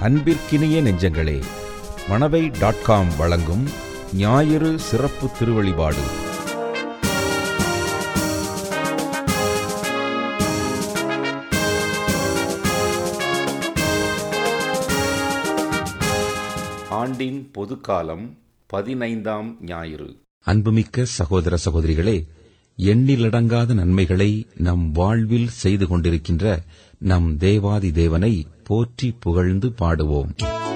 அன்பிற்கினிய நெஞ்சங்களே, மணவை.com வழங்கும் ஞாயிறு சிறப்பு திருவழிபாடு. ஆண்டின் பொதுக்காலம் 15ஆம் ஞாயிறு. அன்புமிக்க சகோதர சகோதரிகளே, எண்ணிலடங்காத நன்மைகளை நம் வாழ்வில் செய்து கொண்டிருக்கின்ற நம் தேவாதி தேவனை போற்றி புகழ்ந்து பாடுவோம்.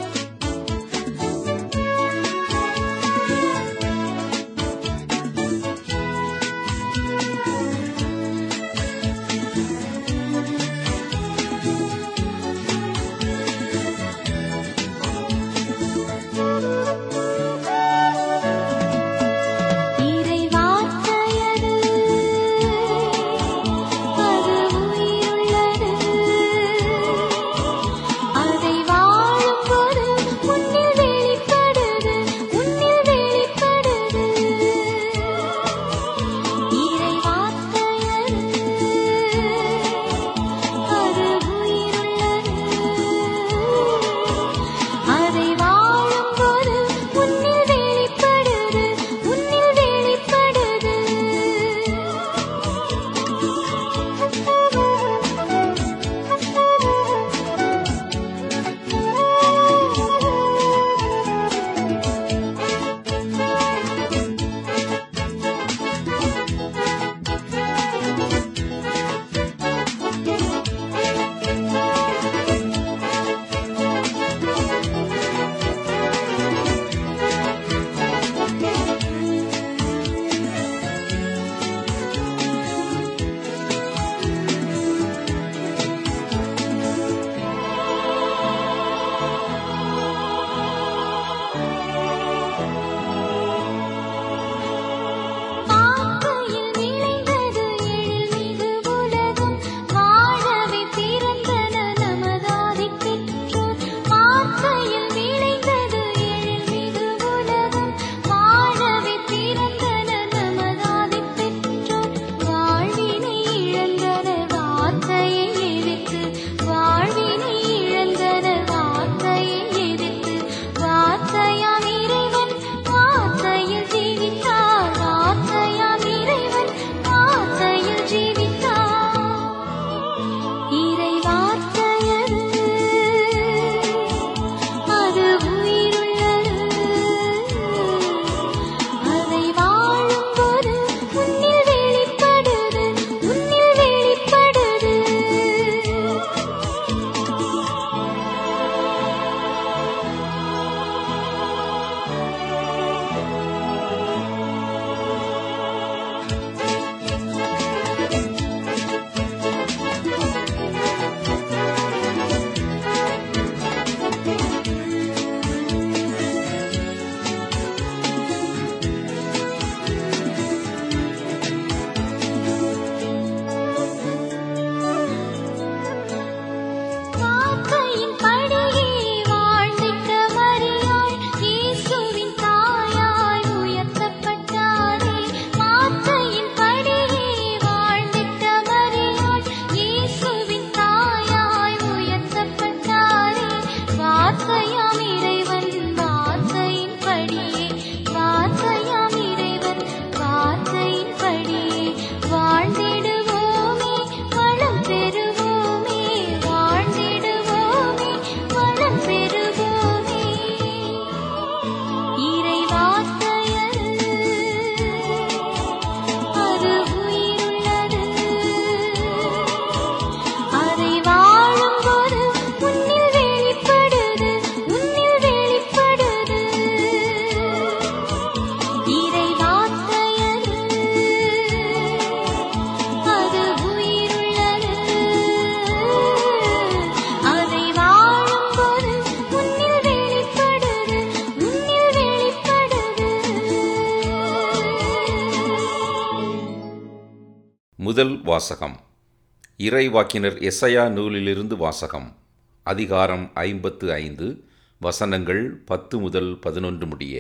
முதல் வாசகம். இறைவாக்கினர் எசாயா நூலிலிருந்து வாசகம். அதிகாரம் 55, வசனங்கள் 10 முதல் 11 முடிய.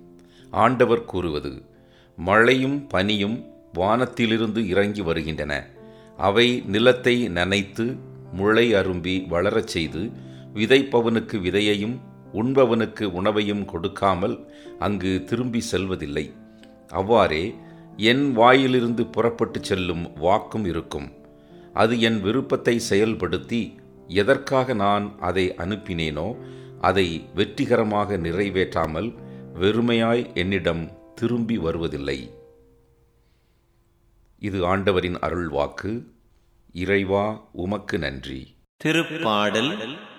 ஆண்டவர் கூறுவது: மழையும் பனியும் வானத்திலிருந்து இறங்கி வருகின்றன. அவை நிலத்தை நனைத்து முளை அரும்பி வளரச் செய்து விதைப்பவனுக்கு விதையையும் உண்பவனுக்கு உணவையும் கொடுக்காமல் அங்கு திரும்பி செல்வதில்லை. அவ்வாறே என் வாயிலிருந்து புறப்பட்டு செல்லும் வாக்கும் இருக்கும். அது என் விருப்பத்தை செயல்படுத்தி எதற்காக நான் அதை அனுப்பினேனோ அதை வெற்றிகரமாக நிறைவேற்றாமல் வெறுமையாய் என்னிடம் திரும்பி வருவதில்லை. இது ஆண்டவரின் அருள்வாக்கு. இறைவா, உமக்கு நன்றி. திருப்பாடல்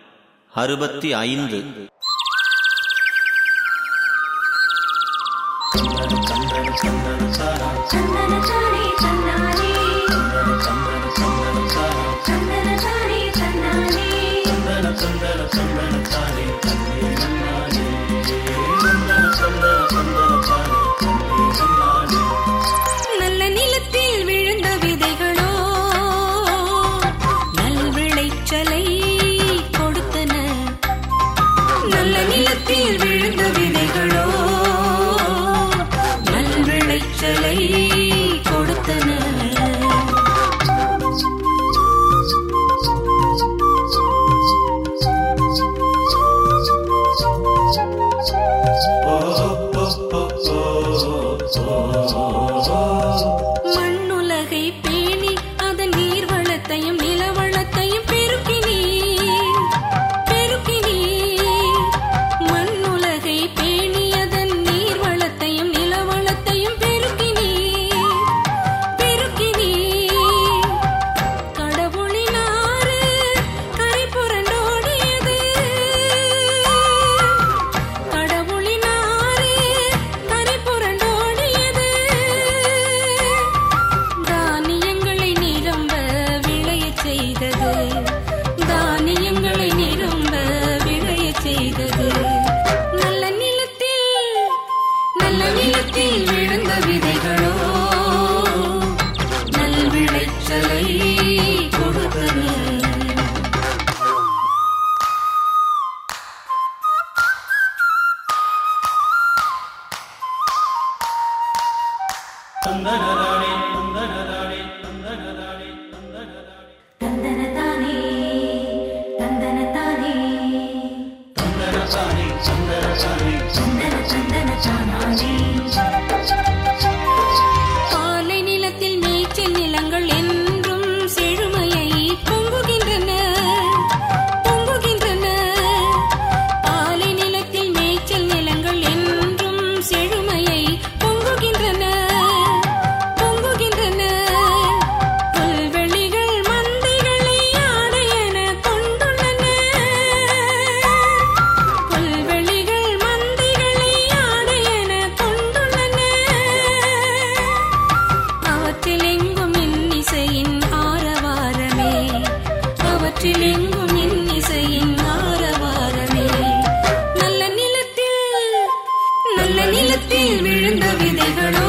65. நல்ல நிலத்தில் விழுந்த விதைகளோ நல் விளைச்சலை கொடுத்தன. நல்ல நிலத்தில் விழுந்த விதைகளோ நல் விளைச்சலை கொடுத்தன. மண்ணுலகை பேணி அதன் நீர் வளத்தையும் நிலவளத்தையும் பெருக்கினீர். மண்ணுலகை பேணி அதன் நீர் வளத்தையும் நிலவளத்தையும் பெருக்கினீர். கடவுளின் ஆறு கரை புரண்டோடியது. கடவுளின் ஆறு கரை புரண்டோடியது. தானியங்களை நிரம்ப விளையச் செய்தது. தானியங்களை நிரம்ப விளையச் செய்தது. நல்ல நிலத்தில் விழுந்த விதைகளோ நல் விளைச்சலை கொடுத்தன. தந்தனதானே தந்தனதானே தந்தனதானே. பாலை நிலத்தில் மேய்ச்சல் நிலங்கள் என்றும் செழுமையை பொங்குகின்றன. பாலை நிலத்தில் மேய்ச்சல் நிலங்கள் என்றும் செழுமையை பொங்குகின்றன. புல்வெளிகள் மந்தைகளை ஆடையென கொண்டுள்ளன. புல்வெளிகள் மந்தைகளை ஆடையென கொண்டுள்ளன. அவற்றிலெங்கும் இன்னிசையின் ஆரவாரமே. அவற்றிலெங்கும் இன்னிசையின் ஆரவாரமே. நல்ல நிலத்தில் விழுந்த விதைகளோ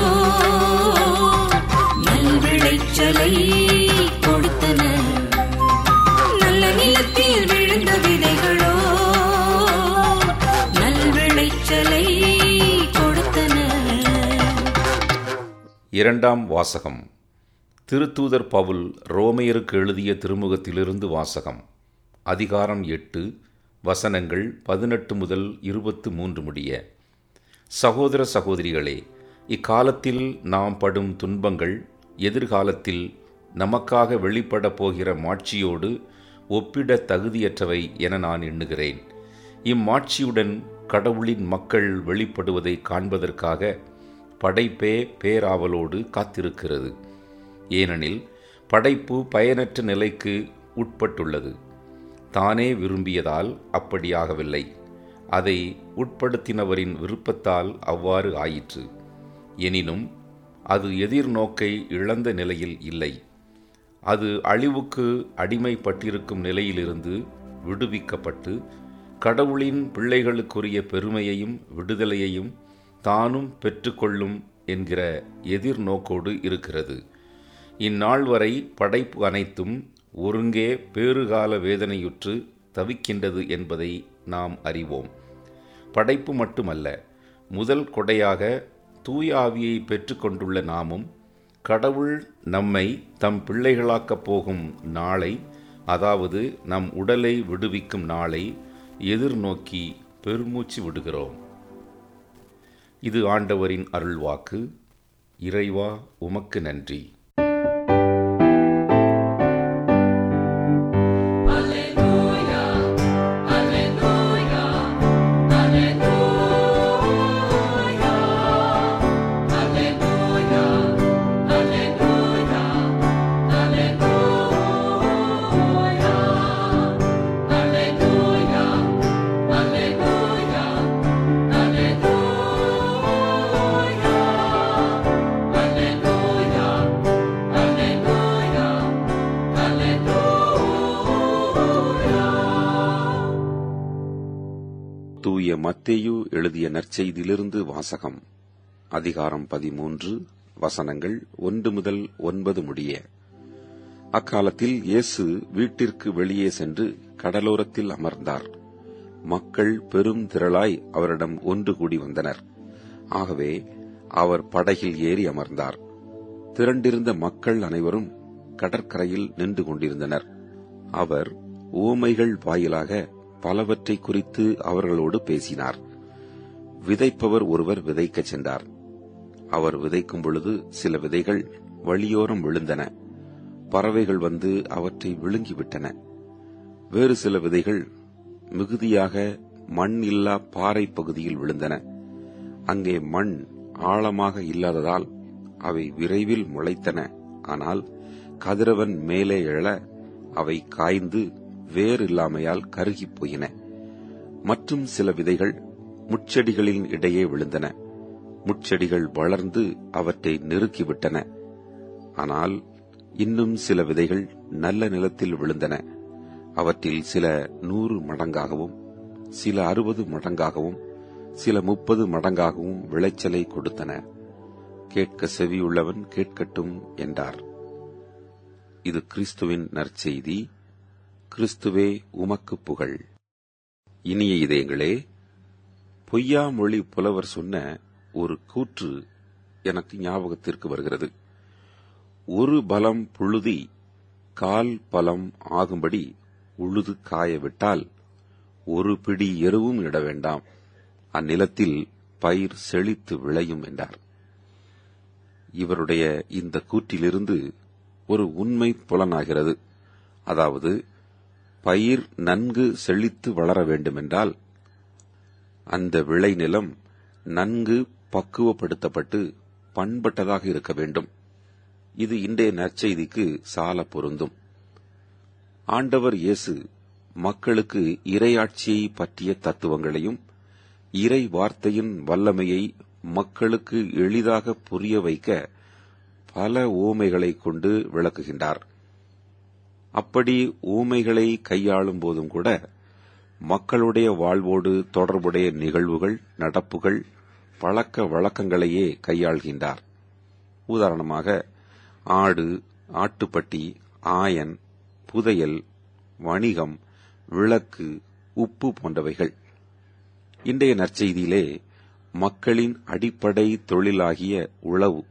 நல் விளைச்சலை கொடுத்தன. நல்ல நிலத்தில் விழுந்த விதைகளோ நல் விளைச்சலை கொடுத்தன. இரண்டாம் வாசகம். திருத்தூதர் பவுல் ரோமையருக்கு எழுதிய திருமுகத்திலிருந்து வாசகம். அதிகாரம் 8, வசனங்கள் 18 முதல் 23 முடிய. சகோதர சகோதரிகளே, இக்காலத்தில் நாம் படும் துன்பங்கள் எதிர்காலத்தில் நமக்காக வெளிப்பட போகிற மாட்சியோடு ஒப்பிட தகுதியற்றவை என நான் எண்ணுகிறேன். இம்மாட்சியுடன் கடவுளின் மக்கள் வெளிப்படுவதை காண்பதற்காக படைப்பே பேராவலோடு காத்திருக்கிறது. ஏனெனில் படைப்பு பயனற்ற நிலைக்கு உட்பட்டுள்ளது. தானே விரும்பியதால் அப்படியாகவில்லை, அதை உட்படுத்தினவரின் விருப்பத்தால் அவ்வாறு ஆயிற்று. எனினும் அது எதிர்நோக்கை இழந்த நிலையில் இல்லை. அது அழிவுக்கு அடிமைப்பட்டிருக்கும் நிலையிலிருந்து விடுவிக்கப்பட்டு கடவுளின் பிள்ளைகளுக்குரிய பெருமையையும் விடுதலையையும் தானும் பெற்றுக்கொள்ளும் என்கிற எதிர்நோக்கோடு இருக்கிறது. இந்நாள் வரை படைப்பு அனைத்தும் ஒருங்கே பேறுகால வேதனையுற்று தவிக்கின்றது என்பதை நாம் அறிவோம். படைப்பு மட்டுமல்ல, முதல் கொடையாக தூய ஆவியை பெற்றுக்கொண்டுள்ள நாமும் கடவுள் நம்மை தம் பிள்ளைகளாக்கப் போகும் நாளை அதாவது நம் உடலை விடுவிக்கும் நாளை எதிர்நோக்கி பெருமூச்சு விடுகிறோம். இது ஆண்டவரின் அருள்வாக்கு. இறைவா, உமக்கு நன்றி. தூய மத்தேயு எழுதிய நற்செய்தியிலிருந்து வாசகம். அதிகாரம் 13, வசனங்கள் 1 முதல் 9 முடிய. அக்காலத்தில் இயேசு வீட்டிற்கு வெளியே சென்று கடலோரத்தில் அமர்ந்தார். மக்கள் பெரும் திரளாய் அவரிடம் ஒன்று கூடி வந்தனர். ஆகவே அவர் படகில் ஏறி அமர்ந்தார். திரண்டிருந்த மக்கள் அனைவரும் கடற்கரையில் நின்று கொண்டிருந்தனர். அவர் உவமைகள் வாயிலாக பலவற்றை குறித்து அவர்களோடு பேசினார். விதைப்பவர் ஒருவர் விதைக்கச் சென்றார். அவர் விதைக்கும் பொழுது சில விதைகள் வழியோரம் விழுந்தன. பறவைகள் வந்து அவற்றை விழுங்கிவிட்டன. வேறு சில விதைகள் மிகுதியாக மண் இல்லா பாறை பகுதியில் விழுந்தன. அங்கே மண் ஆழமாக இல்லாததால் அவை விரைவில் முளைத்தன. ஆனால் கதிரவன் மேலே எழ அவை காய்ந்து வேறு இல்லாமையால் கருகிப் போயின. மற்றும் சில விதைகள் முட்செடிகளின் இடையே விழுந்தன. முட்செடிகள் வளர்ந்து அவற்றை நெருக்கிவிட்டன. ஆனால் இன்னும் சில விதைகள் நல்ல நிலத்தில் விழுந்தன. அவற்றில் சில 100 மடங்காகவும், சில 60 மடங்காகவும், சில 30 மடங்காகவும் விளைச்சலை கொடுத்தன. கேட்க செவியுள்ளவன் கேட்கட்டும் என்றார். இது கிறிஸ்துவின் நற்செய்தி. கிறிஸ்துவே, உமக்கு புகழ். இனிய இதயங்களே, பொய்யா மொழி புலவர் சொன்ன ஒரு கூற்று எனக்கு ஞாபகத்திற்கு வருகிறது. ஒரு பலம் புழுதி கால் பலம் ஆகும்படி உழுது காயவிட்டால் ஒரு பிடி எருவும் இட வேண்டாம், அந்நிலத்தில் பயிர் செழித்து விளையும் என்றார். இவருடைய இந்த கூற்றிலிருந்து ஒரு உண்மை புலனாகிறது. அதாவது, பயிர் நன்கு செழித்து வளர வேண்டுமென்றால் அந்த விளைநிலம் நன்கு பக்குவப்படுத்தப்பட்டு பண்பட்டதாக இருக்க வேண்டும். இது இன்றைய நற்செய்திக்கு சால பொருந்தும். ஆண்டவர் இயேசு மக்களுக்கு இறையாட்சியை பற்றிய தத்துவங்களையும் இறை வார்த்தையின் வல்லமையை மக்களுக்கு எளிதாக புரிய வைக்க பல உவமைகளை கொண்டு விளக்குகின்றார். அப்படி ஊமைகளை கையாளும் போதும் கூட மக்களுடைய வாழ்வோடு தொடர்புடைய நிகழ்வுகள், நடப்புகள், பழக்க வழக்கங்களையே கையாள்கின்றார். உதாரணமாக, ஆடு, ஆட்டுப்பட்டி, ஆயன், புதையல், வணிகம், விளக்கு, உப்பு போன்றவைகள். இன்றைய நற்செய்தியிலே மக்களின் அடிப்படை தொழிலாகிய உழவு,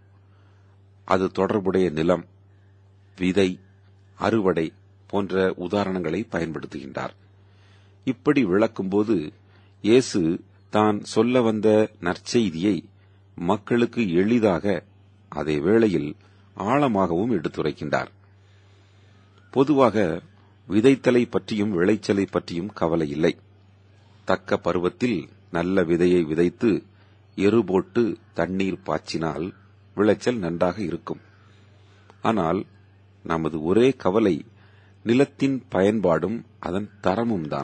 அது தொடர்புடைய நிலம், விதை, அறுவடை போன்ற உதாரணங்களை பயன்படுத்துகின்றார். இப்படி விளக்கும்போது இயேசு தான் சொல்ல வந்த நற்செய்தியை மக்களுக்கு எளிதாக, அதே வேளையில் ஆழமாகவும் எடுத்துரைக்கின்றார். பொதுவாக விதைத்தலை பற்றியும் விளைச்சலை பற்றியும் கவலை இல்லை. தக்க பருவத்தில் நல்ல விதையை விதைத்து எரு போட்டு தண்ணீர் பாய்ச்சினால் விளைச்சல் நன்றாக இருக்கும். ஆனால் நமது ஒரே கவலை நிலத்தின் பயன்பாடும் அதன் தரமும் தான்.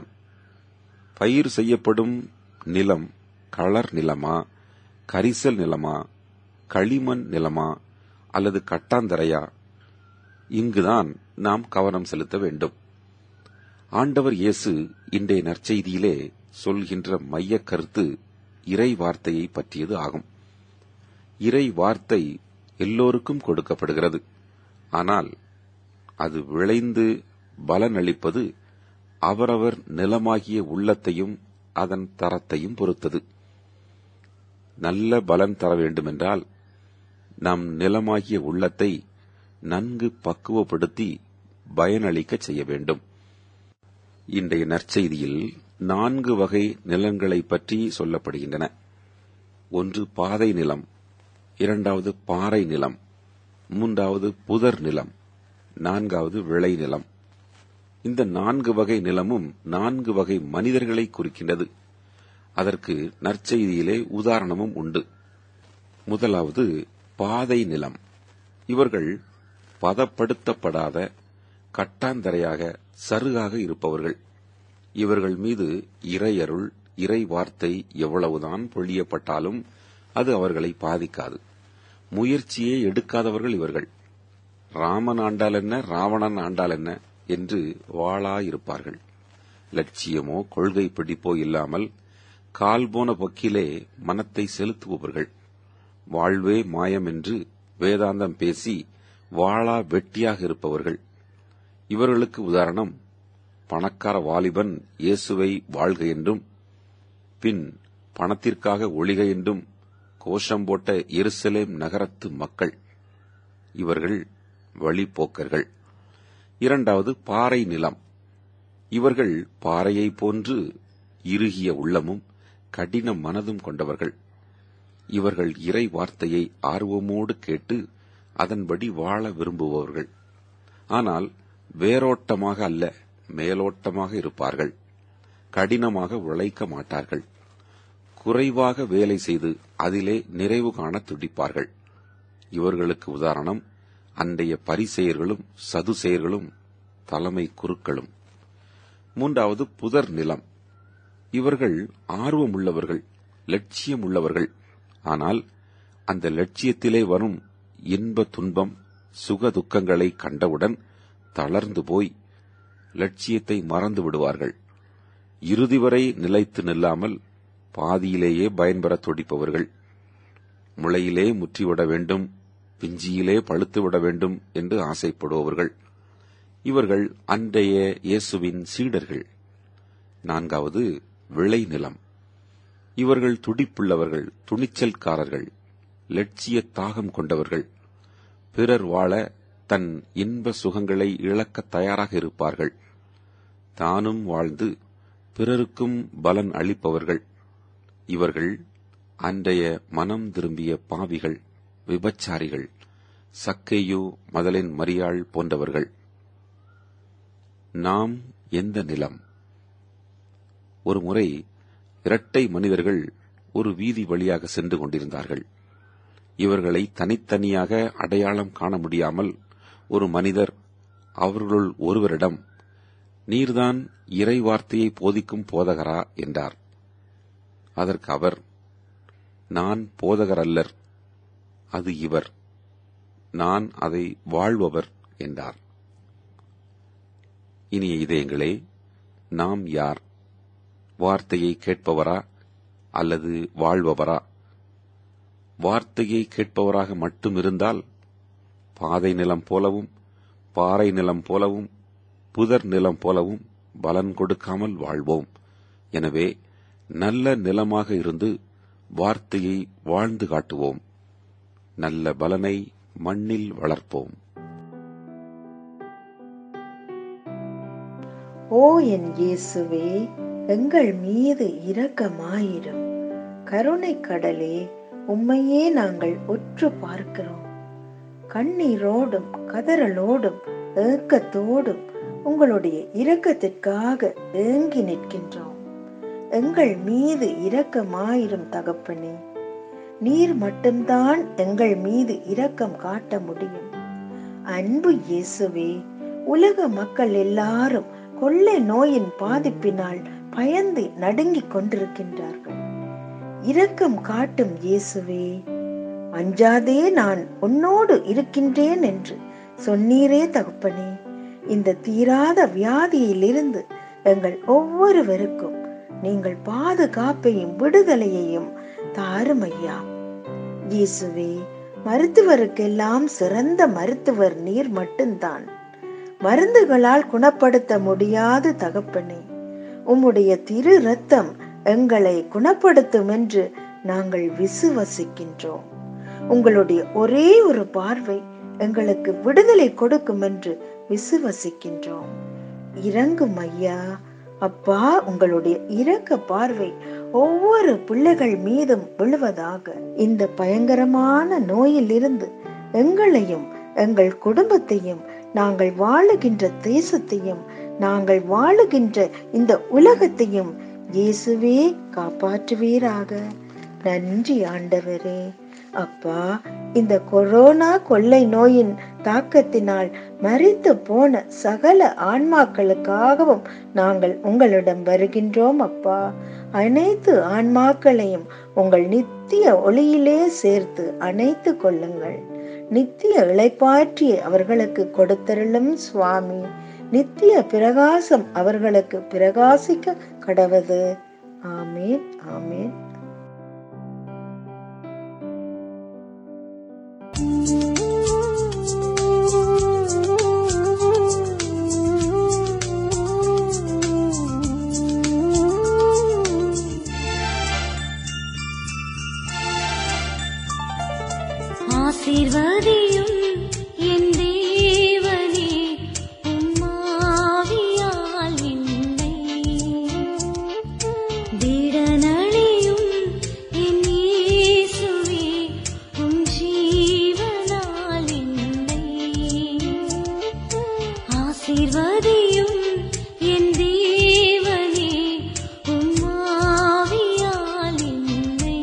பயிர் செய்யப்படும் நிலம் களர் நிலமா, கரிசல் நிலமா, களிமண் நிலமா அல்லது கட்டாந்தரையா? இங்குதான் நாம் கவனம் செலுத்த வேண்டும். ஆண்டவர் இயேசு இன்றைய நற்செய்தியிலே சொல்கின்ற மையக் கருத்து இறை வார்த்தையை பற்றியது ஆகும். இறை வார்த்தை எல்லோருக்கும் கொடுக்கப்படுகிறது. ஆனால் அது விளைந்து பலனளிப்பது அவரவர் நிலமாகிய உள்ளத்தையும் அதன் தரத்தையும் பொறுத்தது. நல்ல பலன் தர வேண்டுமென்றால் நம் நிலமாகிய உள்ளத்தை நன்கு பக்குவப்படுத்தி பயனளிக்க செய்ய வேண்டும். இன்றைய நற்செய்தியில் 4 வகை நிலங்களை பற்றி சொல்லப்படுகின்றன. ஒன்று பாதை நிலம், 2வது பாறை நிலம், 3வது புதர் நிலம், 4வது விளை நிலம். இந்த 4 வகை நிலமும் 4 வகை மனிதர்களை குறிக்கின்றது. அதற்கு நற்செய்தியிலே உதாரணமும் உண்டு. முதலாவது பாதை நிலம். இவர்கள் பதப்படுத்தப்படாத கட்டாந்தரையாக சருகாக இருப்பவர்கள். இவர்கள் மீது இறையருள், இறை வார்த்தை எவ்வளவுதான் பொழியப்பட்டாலும் அது அவர்களை பாதிக்காது. முயற்சியே எடுக்காதவர்கள் இவர்கள். ராமன் ஆண்டால் என்ன, ராவணன் ஆண்டால் என்ன என்று வாளாயிருப்பார்கள். லட்சியமோ கொள்கை பிடிப்போ இல்லாமல் கால் போன பக்கிலே மனத்தை செலுத்துபவர்கள். வாழ்வே மாயம் என்று வேதாந்தம் பேசி வாளா வெட்டியாக இருப்பவர்கள். இவர்களுக்கு உதாரணம் பணக்கார வாலிபன் இயேசுவை வாழ்க என்றும், பின் பணத்திற்காக ஒழிக என்றும் கோஷம் போட்ட எருசலேம் நகரத்து மக்கள். இவர்கள் வழிப்போக்கர்கள். 2வது பாறை நிலம். இவர்கள் பாறையைப் போன்று இறுகிய உள்ளமும் கடின மனதும் கொண்டவர்கள். இவர்கள் இறை வார்த்தையை ஆர்வமோடு கேட்டு அதன்படி வாழ விரும்புபவர்கள். ஆனால் வேரோட்டமாக அல்ல, மேலோட்டமாக இருப்பார்கள். கடினமாக உழைக்க மாட்டார்கள். குறைவாக வேலை செய்து அதிலே நிறைவு காண துடிப்பார்கள். இவர்களுக்கு உதாரணம் அன்றைய பரிசேயர்களும் சதுசேயர்களும் தலைமை குருக்களும். 3வது புதர் நிலம். இவர்கள் ஆர்வமுள்ளவர்கள், லட்சியம் உள்ளவர்கள். ஆனால் அந்த லட்சியத்திலே வரும் இன்ப துன்பம், சுக துக்கங்களை கண்டவுடன் தளர்ந்து போய் லட்சியத்தை மறந்து விடுவார்கள். இறுதி வரை நிலைத்து நில்லாமல் பாதியிலேயே பயன்பெற துடிப்பவர்கள். முளையிலே முற்றிவிட வேண்டும், பிஞ்சியிலே பழுத்துவிட வேண்டும் என்று ஆசைப்படுபவர்கள். இவர்கள் அன்றைய இயேசுவின் சீடர்கள். 4வது விளை நிலம். இவர்கள் துடிப்புள்ளவர்கள், துணிச்சல்காரர்கள், லட்சிய தாகம் கொண்டவர்கள். பிறர் வாழ தன் இன்ப சுகங்களை இழக்க தயாராக இருப்பார்கள். தானும் வாழ்ந்து பிறருக்கும் பலன் அளிப்பவர்கள். இவர்கள் அன்றைய மனம் திரும்பிய பாவிகள், விபச்சாரிகள், சக்கேயு, மதலின் மரியாள் போன்றவர்கள். நாம் எந்த நிலம்? ஒருமுறை இரட்டை மனிதர்கள் ஒரு வீதி வழியாக சென்று கொண்டிருந்தார்கள். இவர்களை தனித்தனியாக அடையாளம் காண முடியாமல் ஒரு மனிதர் அவர்களுள் ஒருவரிடம், நீர்தான் இறை வார்த்தையை போதிக்கும் போதகரா என்றார். அதற்கு அவர், நான் போதகர் அல்லர், அது இவர், நான் அதை வாழ்பவர் என்றார். இனிய இதயங்களே, நாம் யார்? வார்த்தையை கேட்பவரா அல்லது வாழ்பவரா? வார்த்தையை கேட்பவராக மட்டும் இருந்தால் பாதை நிலம் போலவும், பாறை நிலம் போலவும், புதர் நிலம் போலவும் பலன் கொடுக்காமல் வாழ்வோம். எனவே நல்ல நிலமாக இருந்து வார்த்தையை வாழ்ந்து காட்டுவோம். நல்ல பலனை மண்ணில் வளர்ப்போம். ஓ என் இயேசுவே, எங்கள் மீது இரக்கமாயிரும். கருணை கடலே, உம்மையே நாங்கள் உற்று பார்க்கிறோம். கண்ணீரோடும் கதறலோடும் ஏக்கத்தோடும் உங்களுடைய இரக்கத்திற்காக ஏங்கி நிற்கின்றோம். எங்கள் மீது இரக்கமாயிரும் தகப்பனே. நீர் மட்டும்தான் எங்கள் மீது இரக்கம் காட்ட முடியும். அன்பு இயேசுவே, உலக மக்கள் எல்லாரும் கொள்ளை நோயின் பாதிப்பினால் பயந்து நடுங்கிக் கொண்டிருக்கின்றார்கள். இரக்கம் காட்டும் இயேசுவே, அஞ்சாதே, நான் உன்னோடு இருக்கின்றேன் என்று சொன்னீரே தகப்பனே. இந்த தீராத வியாதியிலிருந்து எங்கள் ஒவ்வொருவருக்கும் நீங்கள் பாதுகாப்பையும் விடுதலையையும் தாரும் ஐயா. இயேசுவே, மருத்துவருக்கெல்லாம் சிறந்த மருத்துவர் நீர் மட்டும்தான். மருந்துகளால் குணப்படுத்த முடியாது தகப்பனே. உம்முடைய திரு இரத்தம் எங்களை குணப்படுத்தும் என்று நாங்கள் விசுவசிக்கின்றோம். உங்களுடைய ஒரே ஒரு பார்வை எங்களுக்கு விடுதலை கொடுக்கும் என்று விசுவசிக்கின்றோம். இரங்கும் ஐயா. அப்பா, உங்களுடைய இரக்க பார்வை ஒவ்வொரு பிள்ளைகள் மீதும் விழுவதாக. இந்த பயங்கரமான நோயிலிருந்து எங்களையும் எங்கள் குடும்பத்தையும் நாங்கள் வாழுகின்ற தேசத்தையும் நாங்கள் வாழுகின்ற இந்த உலகத்தையும் இயேசுவே காப்பாற்றுவீராக. நன்றி ஆண்டவரே. அப்பா, இந்த கொரோனா கொள்ளை நோயின் தாக்கத்தினால் மரித்து போன சகல ஆன்மாக்களுக்காகவும் நாங்கள் உங்களிடம் வருகின்றோம். அப்பா, அனைத்து ஆன்மாக்களையும் உங்கள் நித்திய ஒளியிலே சேர்த்து அணைத்து கொள்ளுங்கள். நித்திய இளைப்பாற்றி அவர்களுக்கு கொடுத்தருளும் சுவாமி. நித்திய பிரகாசம் அவர்களுக்கு பிரகாசிக்க கடவது. ஆமேன், ஆமேன். ஆசீர்வதியும் என் தேவனே, உம்மாவியால் என்னை திடனழியும் என் இயேசுவே, உம் ஜீவனால் என்னை ஆசீர்வதியும் என் தேவனே, உம்மாவியால் என்னை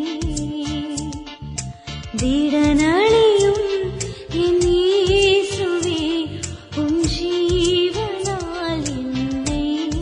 திடனழியும் என் இயேசுவே, உம் ஜீவனால் என்னை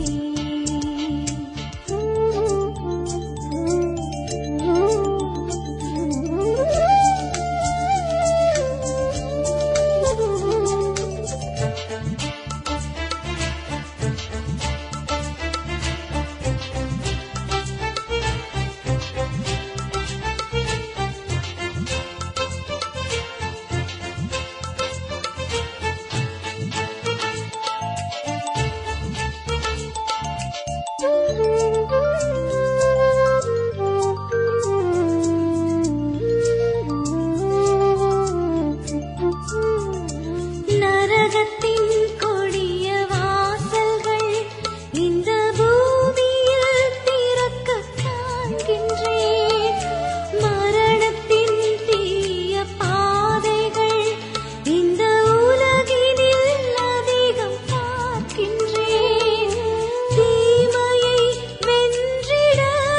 நரகத்தின் கொடிய வாசல்கள் இந்த பூமியில் திறக்கக் காண்கின்றேன். மரணத்தின் தீய பாதைகள் இந்த உலகினில் அதிகம் பார்க்கின்றேன். தீமையை வென்றிட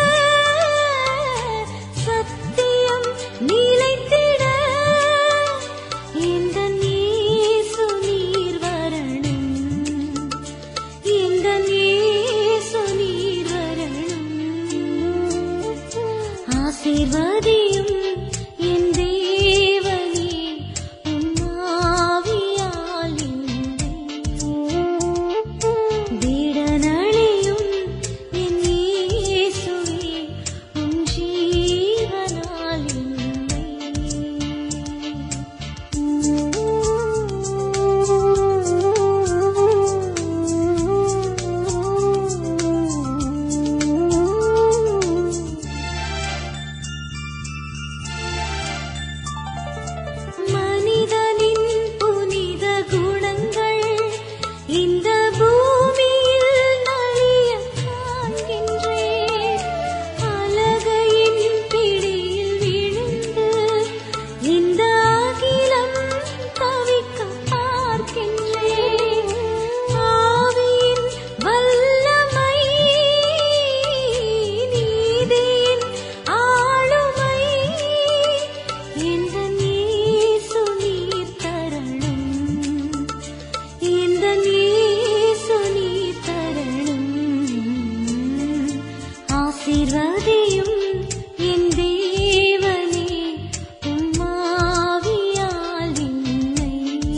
சத்தியம் நிலைத்திட இந்த இயேசு நீர் வரணும், இந்த இயேசு நீர் வரணும். ஆசீர்வதியும் என் தேவனே, உம்மாவியால் என்னை திடனழியும் என் இயேசுவே, உம் ஜீவனால் என்னை மனிதனின் புனித குணங்கள் இந்த பூமியில் நலியக் காண்கின்றேன். அலகையின் பிடியில் விழுந்து இந்த அகிலம் தவிக்கப் பார்க்கின்றேன். ஆவியின் வல்லமை, நீதியின் ஆளுமை இந்த இயேசு நீர் தரணும், இந்த இயேசு நீர் தரணும். ஆசீர்வதியும் என் தேவனே, உம்மாவியால் என்னை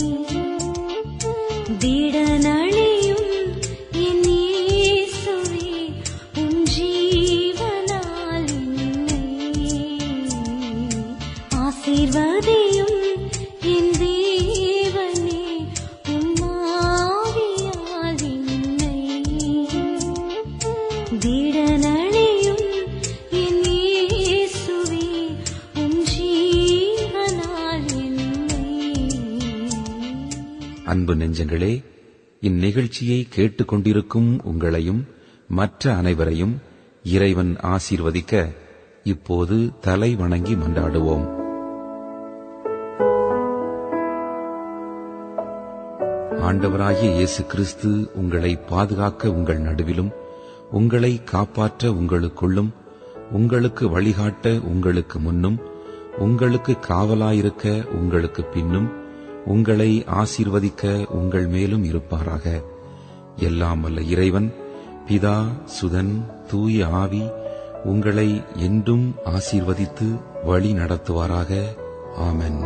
திடனழியும் என் இயேசுவே, உம் ஜீவனால் என்னை ஆசீர்வதியும் என் தேவனே, உம்மாவியால் என்னை திடனழியும் என் இயேசுவே, உம் ஜீவனால் என்னை. அன்பு நெஞ்சங்களே, இந்நிகழ்ச்சியை கேட்டுக்கொண்டிருக்கும் உங்களையும் மற்ற அனைவரையும் இறைவன் ஆசீர்வதிக்க இப்போது தலை வணங்கி மன்றாடுவோம். ஆண்டவராகிய இயேசு கிறிஸ்து உங்களை பாதுகாக்க உங்கள் நடுவிலும், உங்களை காப்பாற்ற உங்களுக்குள்ளும், உங்களுக்கு வழிகாட்ட உங்களுக்கு முன்னும், உங்களுக்கு காவலாயிருக்க உங்களுக்கு பின்னும், உங்களை ஆசீர்வதிக்க உங்கள் மேலும் இருப்பாராக. எல்லாம் வல்ல இறைவன் பிதா, சுதன், தூய ஆவி உங்களை என்றும் ஆசீர்வதித்து வழி நடத்துவாராக. ஆமென்.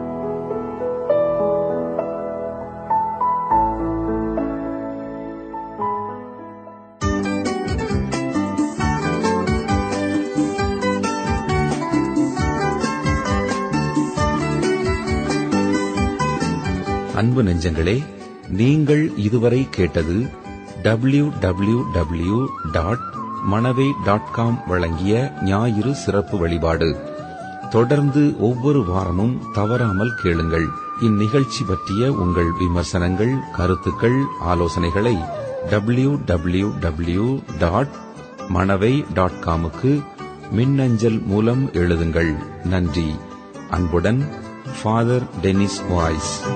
அன்பு நெஞ்சங்களே, நீங்கள் இதுவரை கேட்டது www.manavai.com வழங்கிய ஞாயிறு சிறப்பு வழிபாடு. தொடர்ந்து ஒவ்வொரு வாரமும் தவறாமல் கேளுங்கள். இந்நிகழ்ச்சி பற்றிய உங்கள் விமர்சனங்கள், கருத்துக்கள், ஆலோசனைகளை www.manavai.com மின்னஞ்சல் மூலம் எழுதுங்கள். நன்றி. அன்புடன் ஃபாதர் டெனிஸ் வாய்ஸ்.